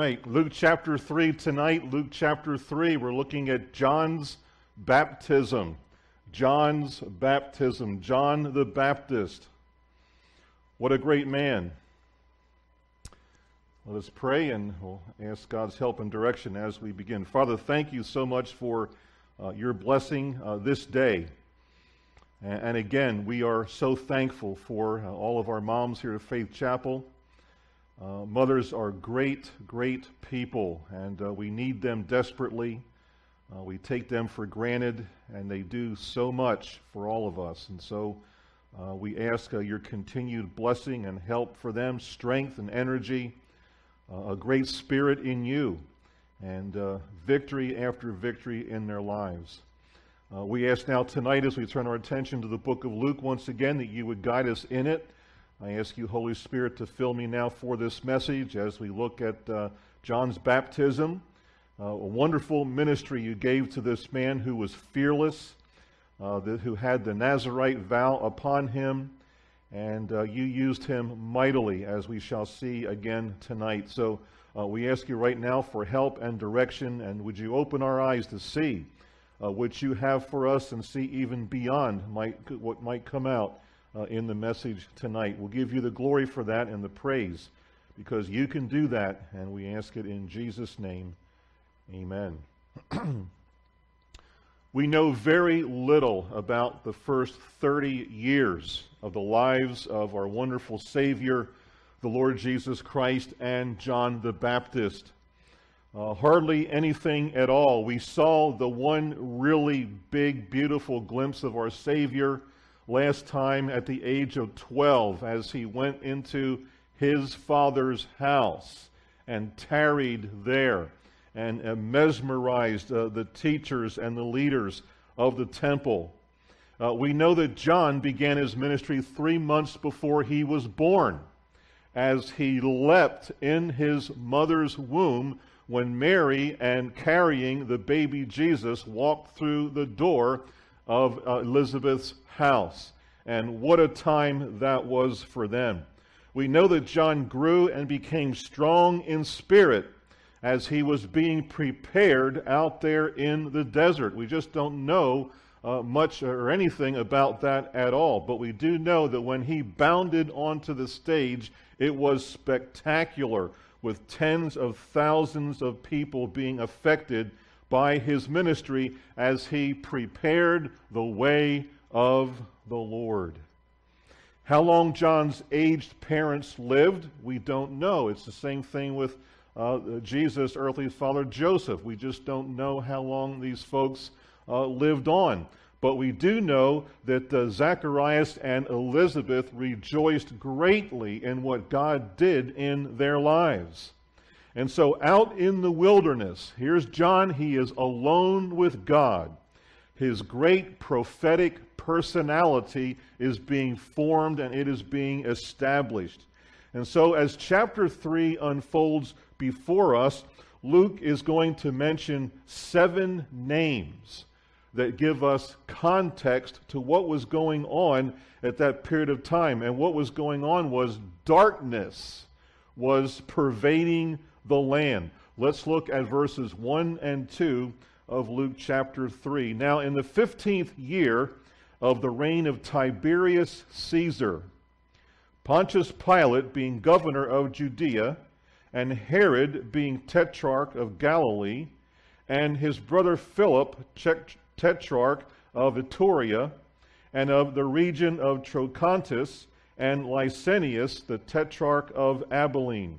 right, Luke chapter 3 tonight. Luke chapter 3, we're looking at John's baptism. John's baptism. John the Baptist. What a great man. Let us pray and we'll ask God's help and direction as we begin. Father, thank you so much for your blessing this day. And again, we are so thankful for all of our moms here at Faith Chapel. Mothers are great, great people, and we need them desperately. We take them for granted, and they do so much for all of us. And so we ask your continued blessing and help for them, strength and energy, a great spirit in you, and victory after victory in their lives. We ask now tonight, as we turn our attention to the book of Luke once again, that you would guide us in it. I ask you, Holy Spirit, to fill me now for this message as we look at John's baptism. A wonderful ministry you gave to this man who was fearless, who had the Nazirite vow upon him, and you used him mightily, as we shall see again tonight. So we ask you right now for help and direction, and would you open our eyes to see what you have for us and see even beyond what might come out in the message tonight. We'll give you the glory for that and the praise, because you can do that, and we ask it in Jesus' name. Amen. We know very little about the first 30 years of the lives of our wonderful Savior, the Lord Jesus Christ, and John the Baptist. Hardly anything at all. We saw the one really big, beautiful glimpse of our Savior last time at the age of 12 as he went into his Father's house and tarried there and mesmerized the teachers and the leaders of the temple. We know that John began his ministry 3 months before he was born, as he leapt in his mother's womb when Mary, and carrying the baby Jesus, walked through the door of Elizabeth's house. And what a time that was for them. We know that John grew and became strong in spirit as he was being prepared out there in the desert. We just don't know much or anything about that at all. But we do know that when he bounded onto the stage, it was spectacular, with tens of thousands of people being affected by his ministry as he prepared the way of the Lord. How long John's aged parents lived, we don't know. It's the same thing with Jesus' earthly father Joseph. We just don't know how long these folks lived on. But we do know that Zacharias and Elizabeth rejoiced greatly in what God did in their lives. And so out in the wilderness, here's John. He is alone with God. His great prophetic personality is being formed and it is being established. And so as chapter 3 unfolds before us, Luke is going to mention 7 names that give us context to what was going on at that period of time. And what was going on was darkness was pervading the land. Let's look at verses 1 and 2 of Luke chapter 3. Now, in the 15th year of the reign of Tiberius Caesar, Pontius Pilate being governor of Judea, and Herod being tetrarch of Galilee, and his brother Philip, tetrarch of Iturea, and of the region of Trachonitis, and Lysanias, the tetrarch of Abilene.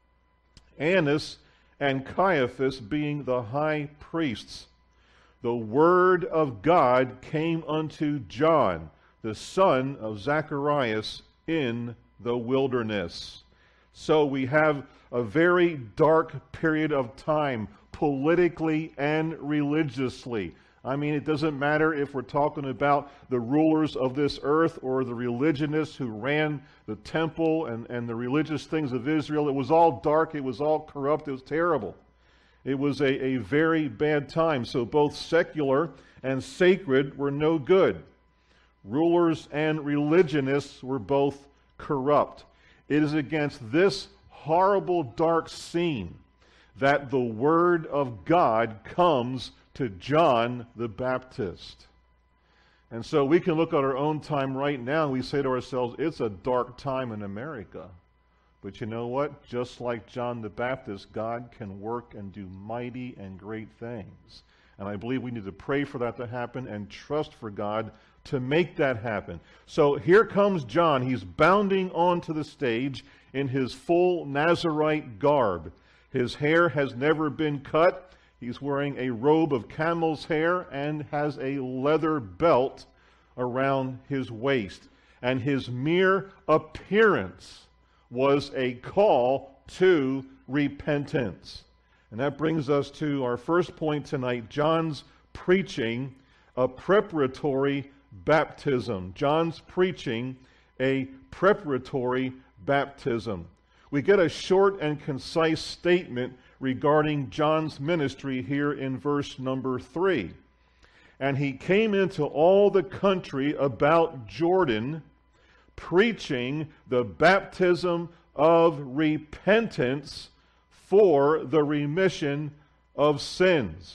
Annas and Caiaphas being the high priests. The word of God came unto John, the son of Zacharias, in the wilderness. So we have a very dark period of time, politically and religiously. I mean, it doesn't matter if we're talking about the rulers of this earth or the religionists who ran the temple and the religious things of Israel. It was all dark. It was all corrupt. It was terrible. It was a very bad time. So both secular and sacred were no good. Rulers and religionists were both corrupt. It is against this horrible, dark scene that the Word of God comes to John the Baptist. And so we can look at our own time right now and we say to ourselves, it's a dark time in America. But you know what? Just like John the Baptist, God can work and do mighty and great things. And I believe we need to pray for that to happen and trust for God to make that happen. So here comes John. He's bounding onto the stage in his full Nazirite garb. His hair has never been cut. He's wearing a robe of camel's hair and has a leather belt around his waist. And his mere appearance was a call to repentance. And that brings us to our first point tonight, John's preaching a preparatory baptism. John's preaching a preparatory baptism. We get a short and concise statement regarding John's ministry here in verse number 3. And he came into all the country about Jordan, preaching the baptism of repentance for the remission of sins.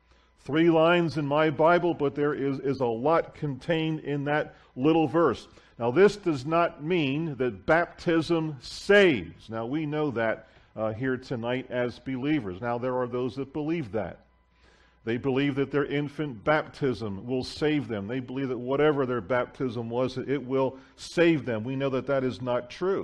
3 lines in my Bible, but there is a lot contained in that little verse. Now, this does not mean that baptism saves. Now, we know that here tonight as believers. Now, there are those that believe that. They believe that their infant baptism will save them. They believe that whatever their baptism was, it will save them. We know that that is not true.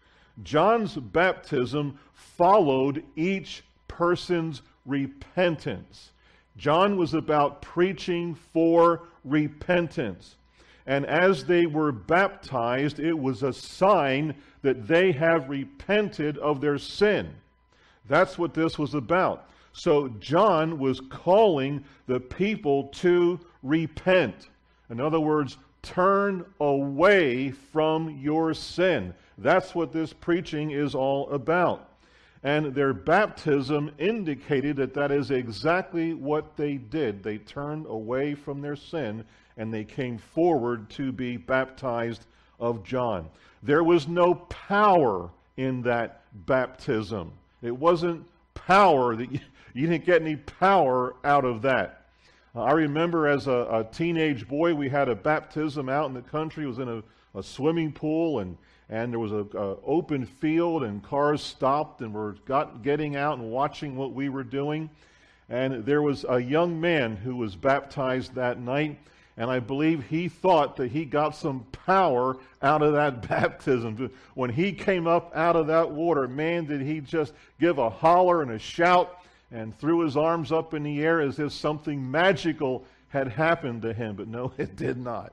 John's baptism followed each person's repentance. John was about preaching for repentance. And as they were baptized, it was a sign that they have repented of their sin. That's what this was about. So John was calling the people to repent. In other words, turn away from your sin. That's what this preaching is all about. And their baptism indicated that that is exactly what they did. They turned away from their sin and they came forward to be baptized of John. There was no power in that baptism. It wasn't power. That you didn't get any power out of that. I remember as a teenage boy, we had a baptism out in the country. It was in a swimming pool, and there was an open field, and cars stopped and were getting out and watching what we were doing. And there was a young man who was baptized that night, and I believe he thought that he got some power out of that baptism. When he came up out of that water, man, did he just give a holler and a shout and threw his arms up in the air as if something magical had happened to him. But no, it did not.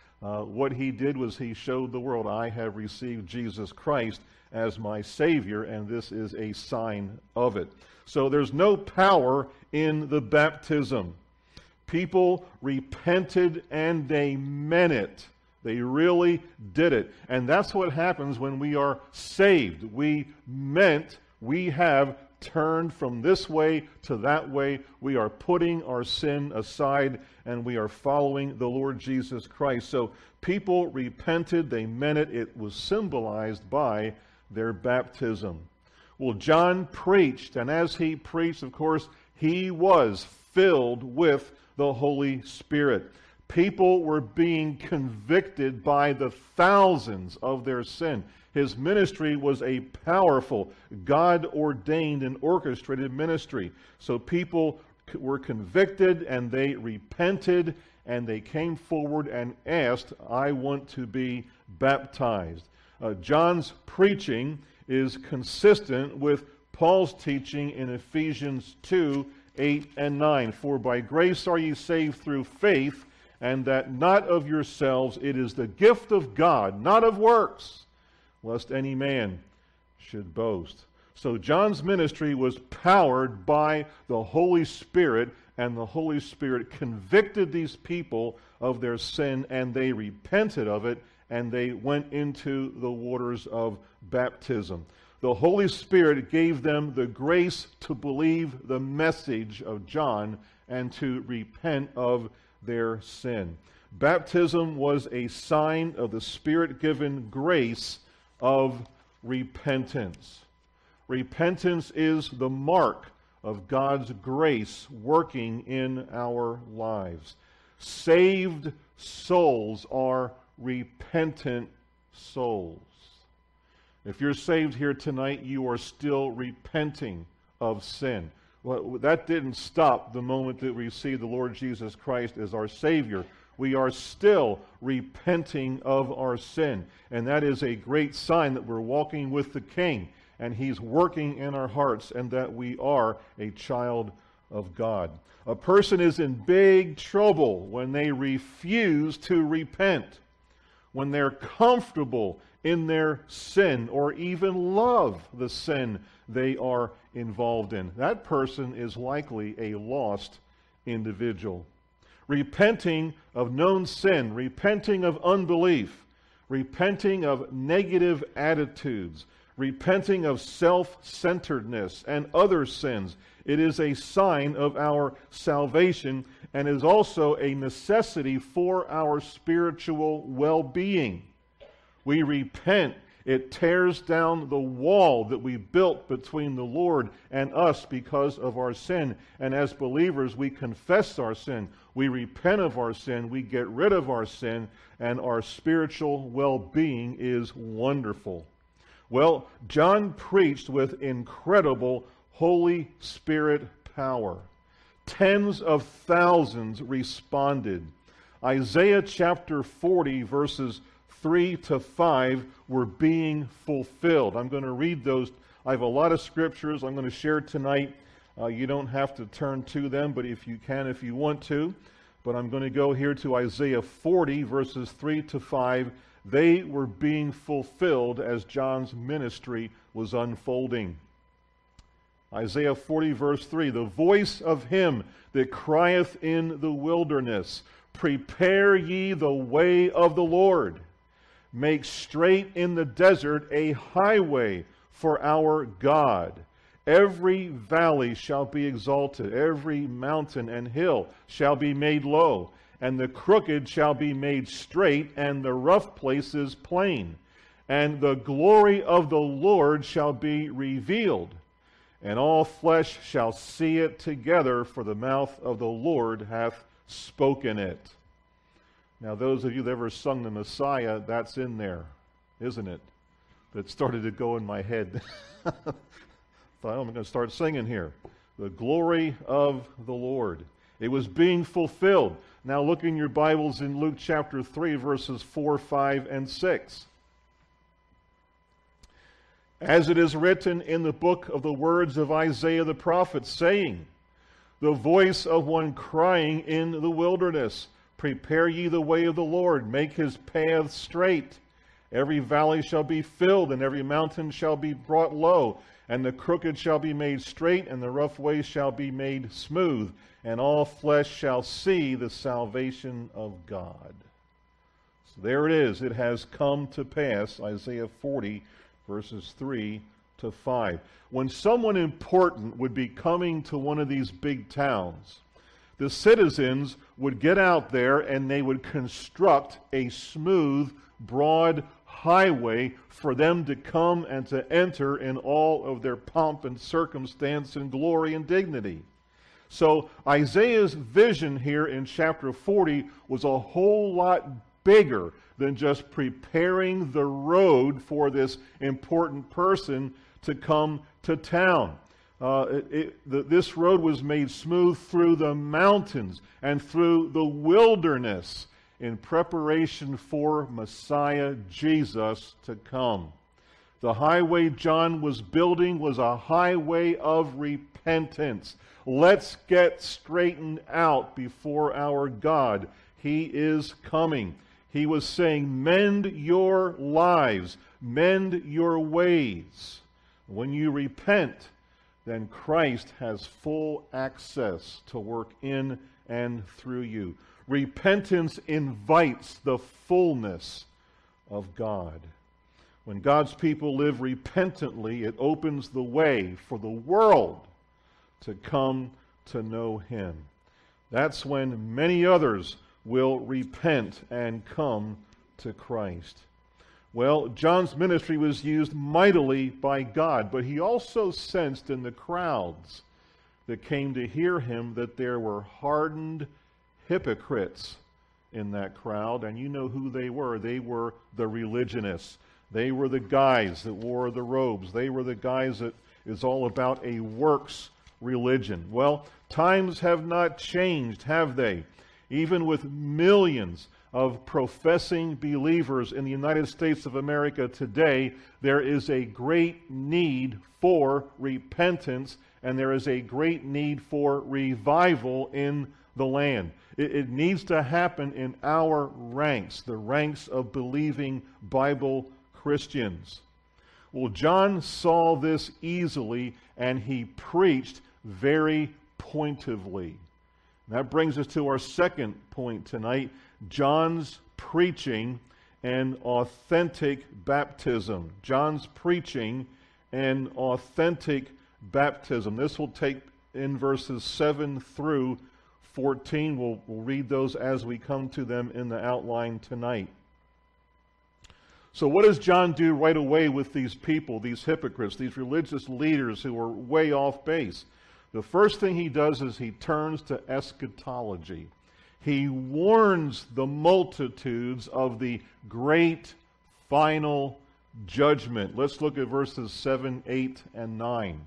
What he did was he showed the world, I have received Jesus Christ as my Savior, and this is a sign of it. So there's no power in the baptism. People repented and they meant it. They really did it. And that's what happens when we are saved. We have turned from this way to that way. We are putting our sin aside and we are following the Lord Jesus Christ. So people repented, they meant it. It was symbolized by their baptism. Well, John preached, and as he preached, of course, he was filled with the Holy Spirit. People were being convicted by the thousands of their sin. His ministry was a powerful, God-ordained and orchestrated ministry. So people were convicted and they repented and they came forward and asked, I want to be baptized. John's preaching is consistent with Paul's teaching in Ephesians 2, 8 and 9. For by grace are ye saved through faith, and that not of yourselves, it is the gift of God, not of works, lest any man should boast. So John's ministry was powered by the Holy Spirit, and the Holy Spirit convicted these people of their sin, and they repented of it, and they went into the waters of baptism. The Holy Spirit gave them the grace to believe the message of John and to repent of their sin. Baptism was a sign of the Spirit-given grace of repentance. Repentance is the mark of God's grace working in our lives. Saved souls are repentant souls. If you're saved here tonight, you are still repenting of sin. Well, that didn't stop the moment that we received the Lord Jesus Christ as our Savior. We are still repenting of our sin. And that is a great sign that we're walking with the King, and He's working in our hearts, and that we are a child of God. A person is in big trouble when they refuse to repent, when they're comfortable in their sin or even love the sin they are involved in. That person is likely a lost individual. Repenting of known sin, repenting of unbelief, repenting of negative attitudes, repenting of self-centeredness and other sins. It is a sign of our salvation and is also a necessity for our spiritual well-being. We repent. It tears down the wall that we built between the Lord and us because of our sin. And as believers, we confess our sin. We repent of our sin. We get rid of our sin. And our spiritual well-being is wonderful. Well, John preached with incredible Holy Spirit power. Tens of thousands responded. Isaiah chapter 40, verses 3 to 5 were being fulfilled. I'm going to read those. I have a lot of scriptures I'm going to share tonight. You don't have to turn to them, but if you can, if you want to. But I'm going to go here to Isaiah 40, verses 3 to 5. They were being fulfilled as John's ministry was unfolding. Isaiah 40, verse 3, the voice of him that crieth in the wilderness, prepare ye the way of the Lord. Make straight in the desert a highway for our God. Every valley shall be exalted, every mountain and hill shall be made low, and the crooked shall be made straight, and the rough places plain. And the glory of the Lord shall be revealed, and all flesh shall see it together, for the mouth of the Lord hath spoken it. Now, those of you that ever sung the Messiah, that's in there, isn't it? That started to go in my head. Thought, I'm going to start singing here. The glory of the Lord. It was being fulfilled. Now look in your Bibles in Luke chapter 3, verses 4, 5, and 6. As it is written in the book of the words of Isaiah the prophet, saying, the voice of one crying in the wilderness, prepare ye the way of the Lord, make his paths straight. Every valley shall be filled, and every mountain shall be brought low, and the crooked shall be made straight, and the rough way shall be made smooth, and all flesh shall see the salvation of God. So there it is. It has come to pass, Isaiah 40, verses 3 to 5. When someone important would be coming to one of these big towns, the citizens would get out there and they would construct a smooth, broad highway for them to come and to enter in all of their pomp and circumstance and glory and dignity. So Isaiah's vision here in chapter 40 was a whole lot bigger than just preparing the road for this important person to come to town. This road was made smooth through the mountains and through the wilderness in preparation for Messiah Jesus to come. The highway John was building was a highway of repentance. Let's get straightened out before our God. He is coming. He was saying, mend your lives, mend your ways. When you repent, then Christ has full access to work in and through you. Repentance invites the fullness of God. When God's people live repentantly, it opens the way for the world to come to know Him. That's when many others will repent and come to Christ. Well, John's ministry was used mightily by God, but he also sensed in the crowds that came to hear him that there were hardened hypocrites in that crowd, and you know who they were. They were the religionists. They were the guys that wore the robes. They were the guys that is all about a works religion. Well, times have not changed, have they? Even with millions of professing believers in the United States of America today, there is a great need for repentance, and there is a great need for revival in the land. It needs to happen in our ranks, the ranks of believing Bible Christians. Well, John saw this easily, and he preached very pointedly. That brings us to our second point tonight, John's preaching and authentic baptism. John's preaching and authentic baptism. This will take in verses 7 through 14. We'll read those as we come to them in the outline tonight. So what does John do right away with these people, these hypocrites, these religious leaders who are way off base? The first thing he does is he turns to eschatology. He warns the multitudes of the great final judgment. Let's look at verses 7, 8, and 9.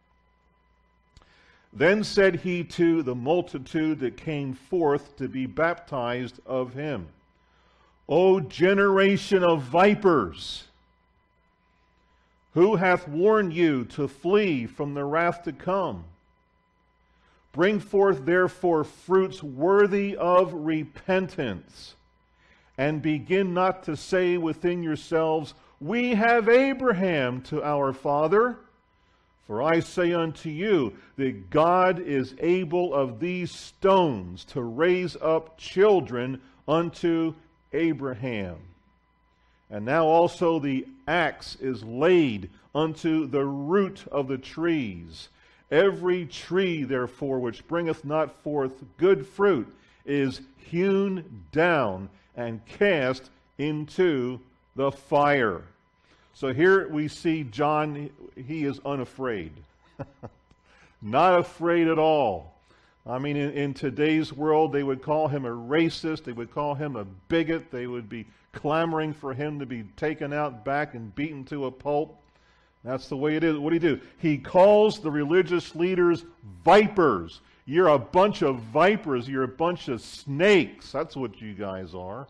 Then said he to the multitude that came forth to be baptized of him, O generation of vipers, who hath warned you to flee from the wrath to come? Bring forth therefore fruits worthy of repentance, and begin not to say within yourselves, We have Abraham to our father. For I say unto you that God is able of these stones to raise up children unto Abraham. And now also the axe is laid unto the root of the trees. Every tree, therefore, which bringeth not forth good fruit is hewn down and cast into the fire. So here we see John, he is unafraid. Not afraid at all. I mean, in today's world, they would call him a racist. They would call him a bigot. They would be clamoring for him to be taken out back and beaten to a pulp. That's the way it is. What do? He calls the religious leaders vipers. You're a bunch of vipers. You're a bunch of snakes. That's what you guys are.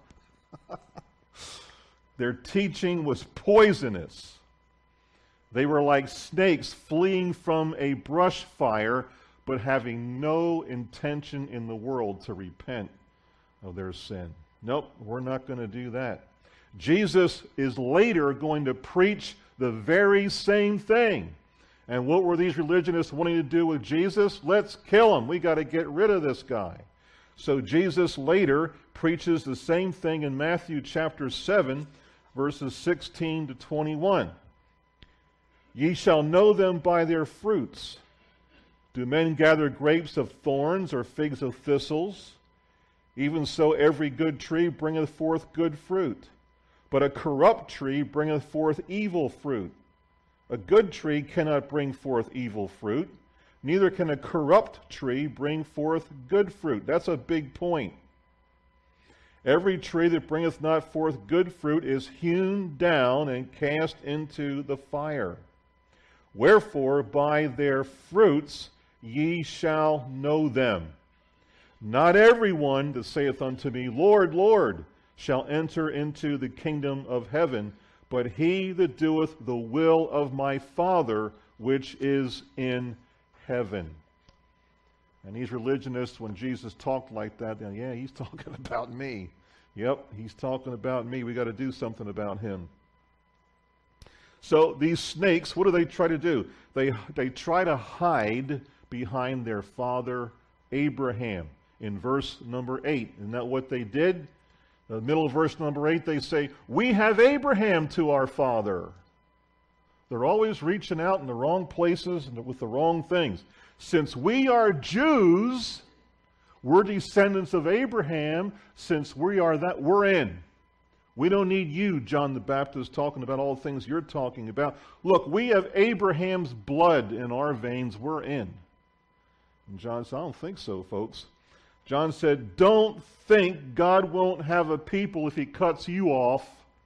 Their teaching was poisonous. They were like snakes fleeing from a brush fire, but having no intention in the world to repent of their sin. Nope, we're not going to do that. Jesus is later going to preach the very same thing. And what were these religionists wanting to do with Jesus? Let's kill him. We got to get rid of this guy. So Jesus later preaches the same thing in Matthew chapter 7, verses 16 to 21. Ye shall know them by their fruits. Do men gather grapes of thorns or figs of thistles? Even so every good tree bringeth forth good fruit. But a corrupt tree bringeth forth evil fruit. A good tree cannot bring forth evil fruit, neither can a corrupt tree bring forth good fruit. That's a big point. Every tree that bringeth not forth good fruit is hewn down and cast into the fire. Wherefore by their fruits ye shall know them. Not every one that saith unto me, Lord, Lord, shall enter into the kingdom of heaven, but he that doeth the will of my Father which is in heaven. And these religionists, when Jesus talked like that, yeah, he's talking about me. Yep, he's talking about me. We got to do something about him. So these snakes, what do they try to do? They try to hide behind their father Abraham in verse number 8. Isn't that what they did? In the middle of verse number 8, they say, We have Abraham to our father. They're always reaching out in the wrong places and with the wrong things. Since we are Jews, we're descendants of Abraham. Since we are that, we're in. We don't need you, John the Baptist, talking about all the things you're talking about. Look, we have Abraham's blood in our veins. We're in. And John said, I don't think so, folks. John said, don't think God won't have a people if he cuts you off.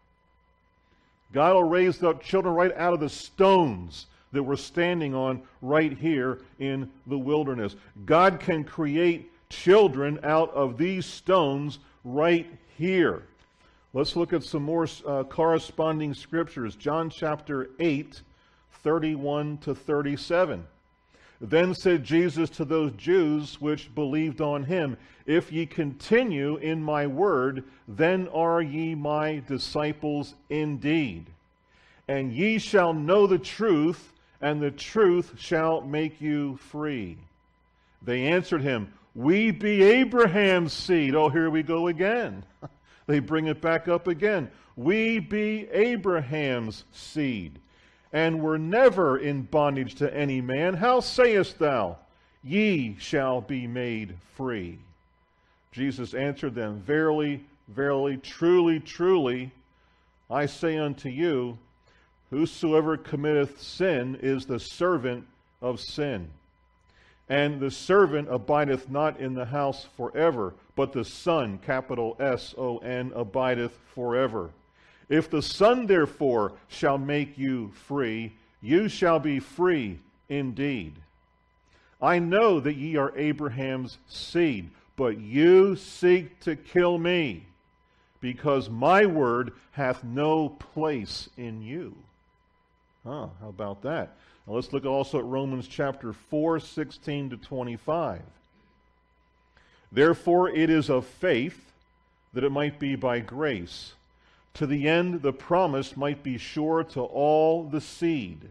God will raise up children right out of the stones that we're standing on right here in the wilderness. God can create children out of these stones right here. Let's look at some more corresponding scriptures. John chapter 8, 31 to 37. Then said Jesus to those Jews which believed on him, if ye continue in my word, then are ye my disciples indeed. And ye shall know the truth, and the truth shall make you free. They answered him, we be Abraham's seed. Oh, here we go again. They bring it back up again. We be Abraham's seed, and were never in bondage to any man. How sayest thou, ye shall be made free? Jesus answered them, verily, verily, truly, truly, I say unto you, whosoever committeth sin is the servant of sin. And the servant abideth not in the house forever, but the Son, capital S-O-N, abideth forever. If the Son therefore shall make you free, you shall be free indeed. I know that ye are Abraham's seed, but you seek to kill me, because my word hath no place in you. How about that? Now let's look also at Romans chapter 4, 16 to 25. Therefore it is of faith, that it might be by grace, to the end the promise might be sure to all the seed,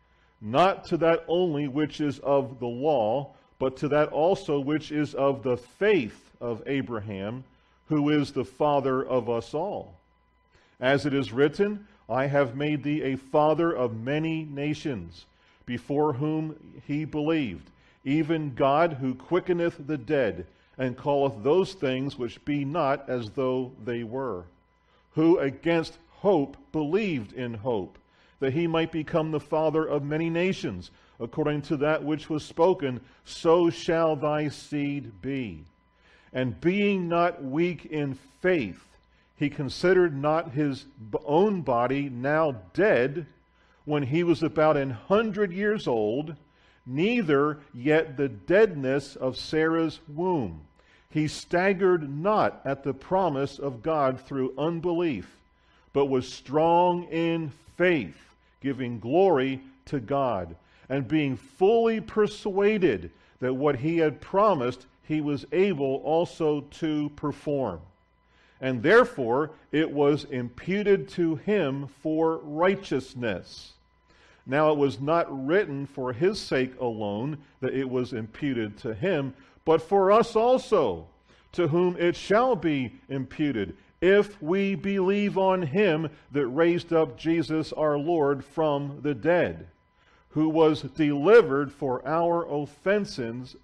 not to that only which is of the law, but to that also which is of the faith of Abraham, who is the father of us all. As it is written, I have made thee a father of many nations, before whom he believed, even God who quickeneth the dead, and calleth those things which be not as though they were, who against hope believed in hope, that he might become the father of many nations, according to that which was spoken, so shall thy seed be. And being not weak in faith, he considered not his own body now dead, when he was about 100 years old, neither yet the deadness of Sarah's womb. He staggered not at the promise of God through unbelief, but was strong in faith, giving glory to God, and being fully persuaded that what he had promised he was able also to perform. And therefore it was imputed to him for righteousness. Now it was not written for his sake alone that it was imputed to him, but for us also, to whom it shall be imputed, if we believe on him that raised up Jesus our Lord from the dead, who was delivered for our offenses,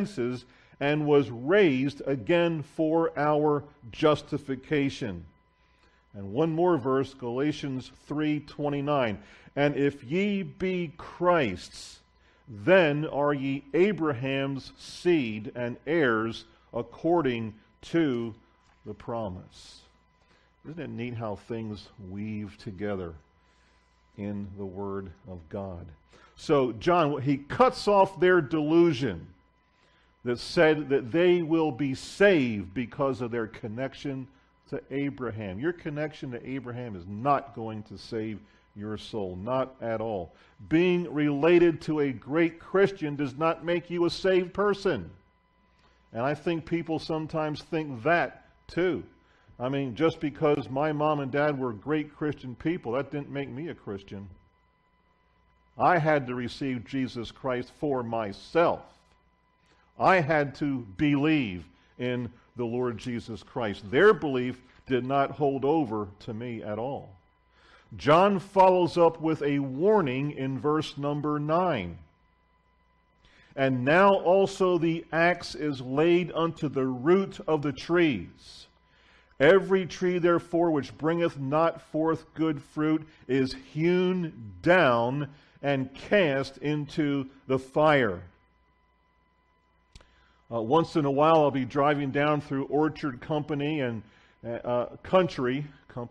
and was raised again for our justification. And one more verse, Galatians 3:29. And if ye be Christ's, then are ye Abraham's seed and heirs according to the promise. Isn't it neat how things weave together in the Word of God? So John, he cuts off their delusion that said that they will be saved because of their connection to Abraham. Your connection to Abraham is not going to save your soul, not at all. Being related to a great Christian does not make you a saved person. And I think people sometimes think that too. I mean, just because my mom and dad were great Christian people, that didn't make me a Christian. I had to receive Jesus Christ for myself. I had to believe in the Lord Jesus Christ. Their belief did not hold over to me at all. John follows up with a warning in verse number 9. And now also the axe is laid unto the root of the trees. Every tree, therefore, which bringeth not forth good fruit is hewn down and cast into the fire. Once in a while, I'll be driving down through Orchard Company and Country,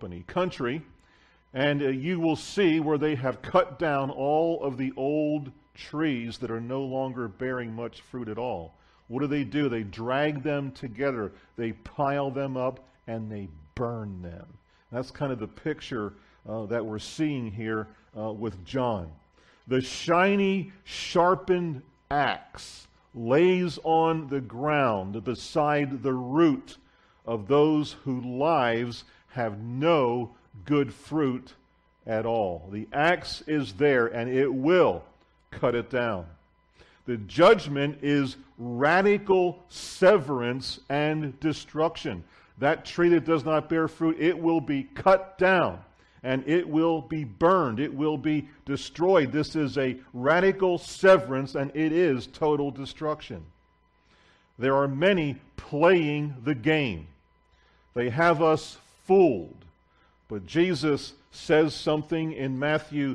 and you will see where they have cut down all of the old trees that are no longer bearing much fruit at all. What do? They drag them together, they pile them up, and they burn them. That's kind of the picture that we're seeing here with John. The shiny, sharpened axe lays on the ground beside the root of those whose lives have no good fruit at all. The axe is there, and it will cut it down. The judgment is radical severance and destruction. That tree that does not bear fruit, it will be cut down, and it will be burned. It will be destroyed. This is a radical severance, and it is total destruction. There are many playing the game. They have us fooled. But Jesus says something in Matthew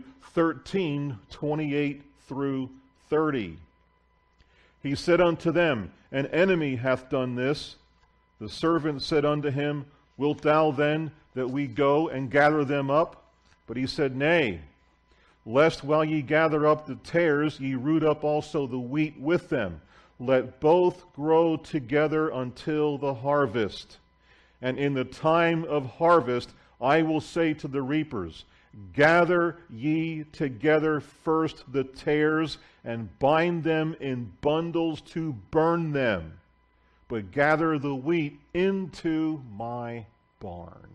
13:28 through 30. He said unto them, An enemy hath done this. The servant said unto him, Wilt thou then that we go and gather them up? But he said, Nay, lest while ye gather up the tares, ye root up also the wheat with them. Let both grow together until the harvest. And in the time of harvest, I will say to the reapers, Gather ye together first the tares, and bind them in bundles to burn them, but gather the wheat into my barn.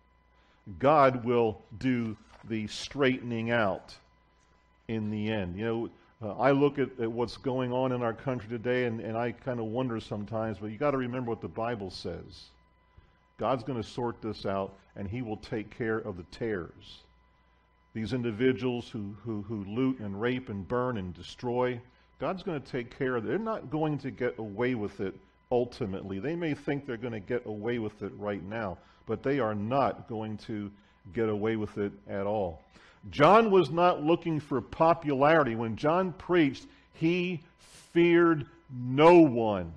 God will do the straightening out in the end. You know, I look at what's going on in our country today, and I kind of wonder sometimes, but you got to remember what the Bible says. God's going to sort this out, and He will take care of the tares. These individuals who loot and rape and burn and destroy, God's going to take care of it. They're not going to get away with it ultimately. They may think they're going to get away with it right now, but they are not going to get away with it at all. John was not looking for popularity. When John preached, he feared no one.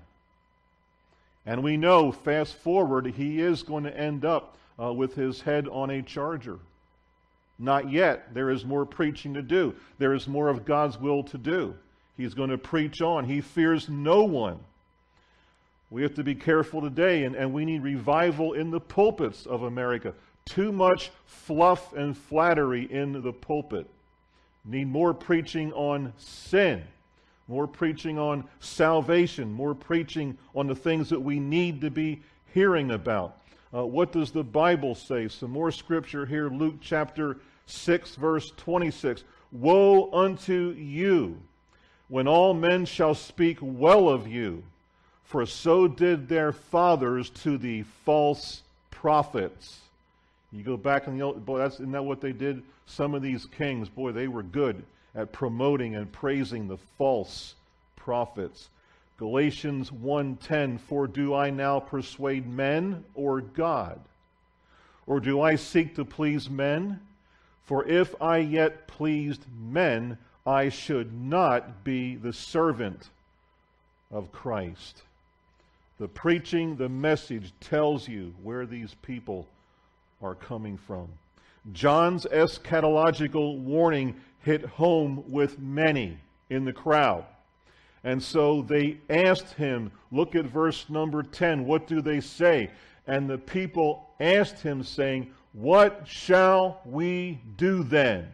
And we know, fast forward, he is going to end up with his head on a charger. Not yet. There is more preaching to do. There is more of God's will to do. He's going to preach on. He fears no one. We have to be careful today, and we need revival in the pulpits of America. Too much fluff and flattery in the pulpit. Need more preaching on sin. More preaching on salvation. More preaching on the things that we need to be hearing about. What does the Bible say? Some more scripture here. Luke chapter 6, verse 26. Woe unto you, when all men shall speak well of you, for so did their fathers to the false prophets. You go back in the old, boy, isn't that what they did? Some of these kings, boy, they were good at promoting and praising the false prophets. Galatians 1:10, For do I now persuade men or God? Or do I seek to please men? For if I yet pleased men, I should not be the servant of Christ. The preaching, the message tells you where these people are coming from. John's eschatological warning hit home with many in the crowd. And so they asked him, look at verse number 10, what do they say? And the people asked him, saying, What shall we do then?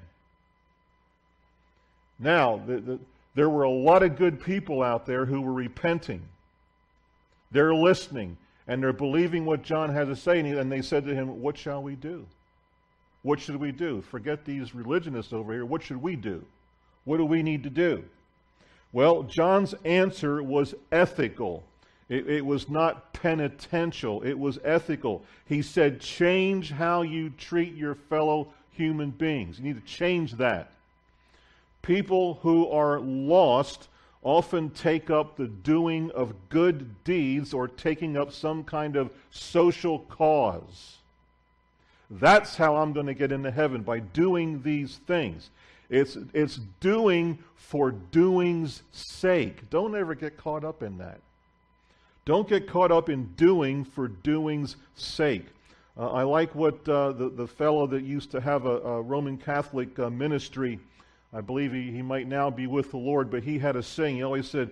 Now, there were a lot of good people out there who were repenting. They're listening, and they're believing what John had to say, and they said to him, What shall we do? What should we do? Forget these religionists over here. What should we do? What do we need to do? Well, John's answer was ethical. It was not penitential. It was ethical. He said, change how you treat your fellow human beings. You need to change that. People who are lost often take up the doing of good deeds or taking up some kind of social cause. That's how I'm going to get into heaven, by doing these things. It's doing for doing's sake. Don't ever get caught up in that. Don't get caught up in doing for doing's sake. I like what the fellow that used to have a Roman Catholic ministry, I believe he might now be with the Lord, but he had a saying. He always said,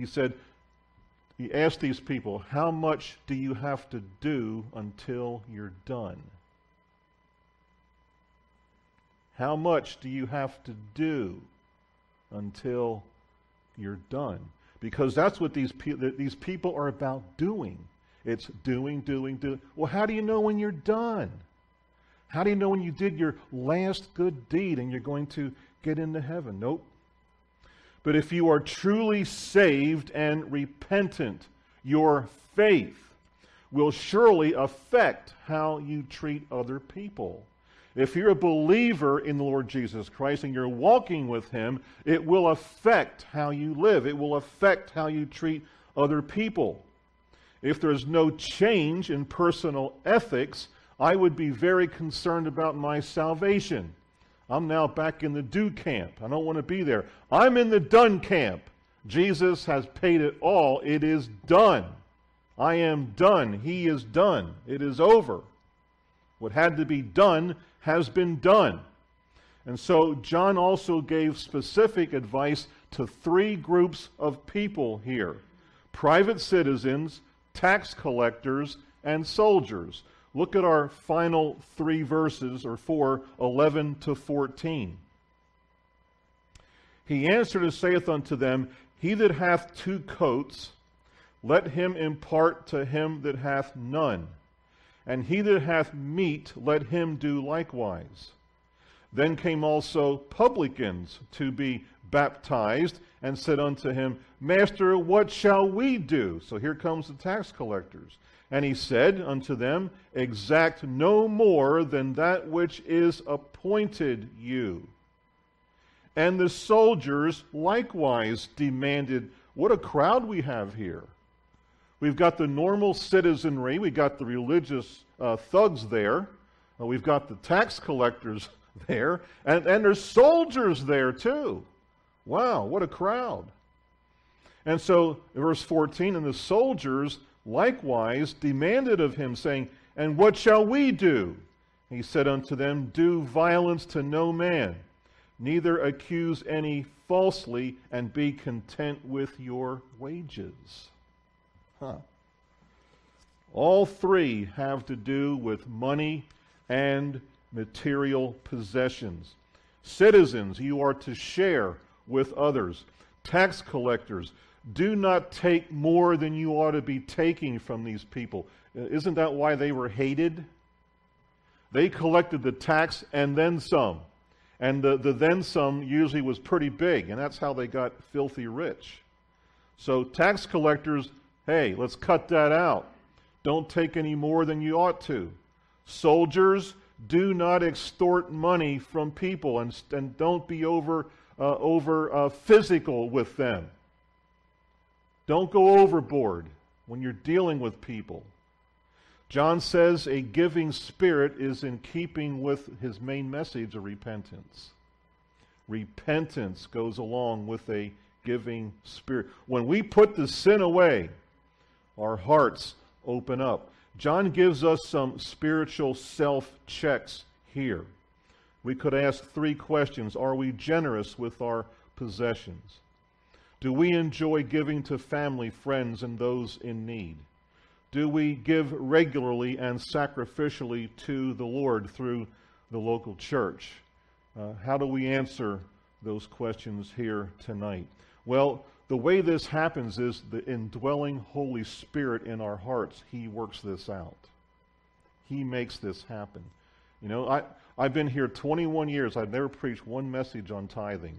he asked these people, how much do you have to do until you're done? How much do you have to do until you're done? Because that's what these people are about doing. It's doing. Well, how do you know when you're done? How do you know when you did your last good deed and you're going to get into heaven? Nope. But if you are truly saved and repentant, your faith will surely affect how you treat other people. If you're a believer in the Lord Jesus Christ and you're walking with Him, it will affect how you live. It will affect how you treat other people. If there's no change in personal ethics, I would be very concerned about my salvation. I'm now back in the do camp. I don't want to be there. I'm in the done camp. Jesus has paid it all. It is done. I am done. He is done. It is over. What had to be done has been done. And so John also gave specific advice to three groups of people here: private citizens, tax collectors, and soldiers. Look at our final three verses, or 11 to 14. He answered and saith unto them, He that hath 2 coats, let him impart to him that hath none. And he that hath meat, let him do likewise. Then came also publicans to be baptized, and said unto him, Master, what shall we do? So here comes the tax collectors. And he said unto them, Exact no more than that which is appointed you. And the soldiers likewise demanded. What a crowd we have here. We've got the normal citizenry, we've got the religious thugs there, we've got the tax collectors there, and there's soldiers there too. Wow, what a crowd. And so, in verse 14, and the soldiers likewise demanded of him, saying, And what shall we do? He said unto them, Do violence to no man, neither accuse any falsely, and be content with your wages. All three have to do with money and material possessions. Citizens, you are to share with others. Tax collectors, do not take more than you ought to be taking from these people. Isn't that why they were hated? They collected the tax and then some. And the then some usually was pretty big, and that's how they got filthy rich. So tax collectors, hey, let's cut that out. Don't take any more than you ought to. Soldiers, do not extort money from people, and don't be over physical with them. Don't go overboard when you're dealing with people. John says a giving spirit is in keeping with his main message of repentance. Repentance goes along with a giving spirit. When we put the sin away, our hearts open up. John gives us some spiritual self-checks here. We could ask 3 questions. Are we generous with our possessions? Do we enjoy giving to family, friends, and those in need? Do we give regularly and sacrificially to the Lord through the local church? How do we answer those questions here tonight? Well, the way this happens is the indwelling Holy Spirit in our hearts. He works this out. He makes this happen. You know, I've been here 21 years. I've never preached one message on tithing.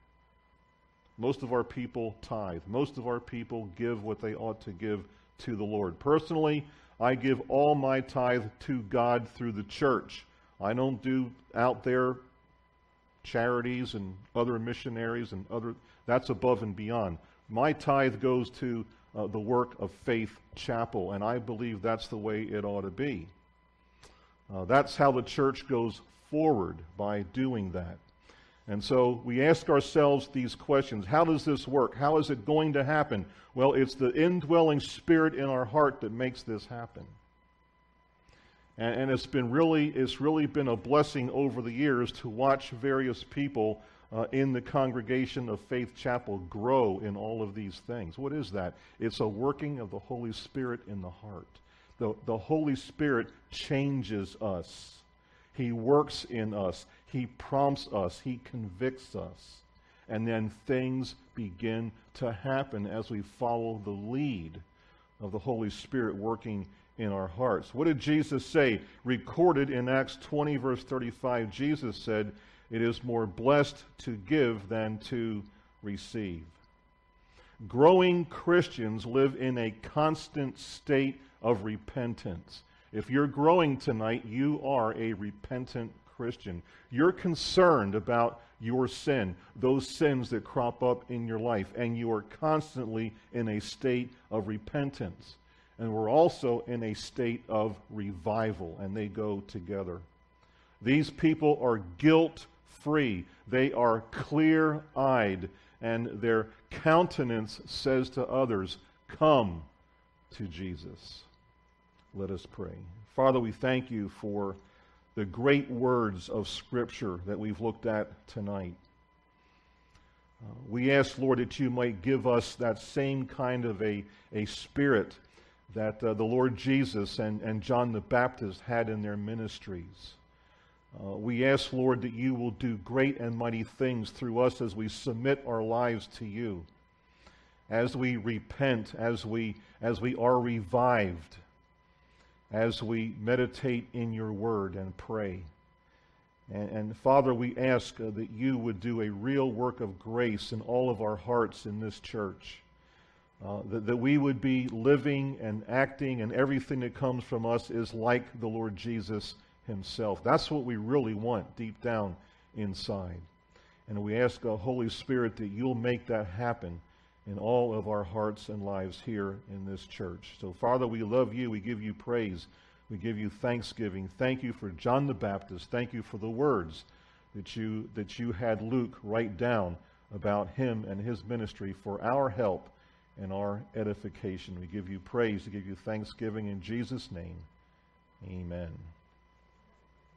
Most of our people tithe. Most of our people give what they ought to give to the Lord. Personally, I give all my tithe to God through the church. I don't do out there charities and other missionaries and other. That's above and beyond. My tithe goes to the work of Faith Chapel, and I believe that's the way it ought to be. That's how the church goes forward, by doing that. And so we ask ourselves these questions. How does this work? How is it going to happen? Well, it's the indwelling Spirit in our heart that makes this happen. And it's really been a blessing over the years to watch various people in the congregation of Faith Chapel grow in all of these things. What is that? It's a working of the Holy Spirit in the heart. The Holy Spirit changes us. He works in us. He prompts us. He convicts us. And then things begin to happen as we follow the lead of the Holy Spirit working in our hearts. What did Jesus say? Recorded in Acts 20, verse 35, Jesus said, "It is more blessed to give than to receive." Growing Christians live in a constant state of repentance. If you're growing tonight, you are a repentant Christian. You're concerned about your sin, those sins that crop up in your life, and you are constantly in a state of repentance. And we're also in a state of revival, and they go together. These people are guilt-free. They are clear-eyed, and their countenance says to others, "Come to Jesus." Let us pray. Father, we thank you for the great words of Scripture that we've looked at tonight. We ask, Lord, that you might give us that same kind of a spirit that the Lord Jesus and John the Baptist had in their ministries. We ask, Lord, that you will do great and mighty things through us as we submit our lives to you, as we repent, as we are revived, as we meditate in your word and pray. And Father, we ask that you would do a real work of grace in all of our hearts in this church. That we would be living and acting, and everything that comes from us is like the Lord Jesus himself. That's what we really want deep down inside. And we ask, Holy Spirit, that you'll make that happen in all of our hearts and lives here in this church. So, Father, we love you. We give you praise. We give you thanksgiving. Thank you for John the Baptist. Thank you for the words that you had Luke write down about him and his ministry for our help and our edification. We give you praise. We give you thanksgiving in Jesus' name. Amen.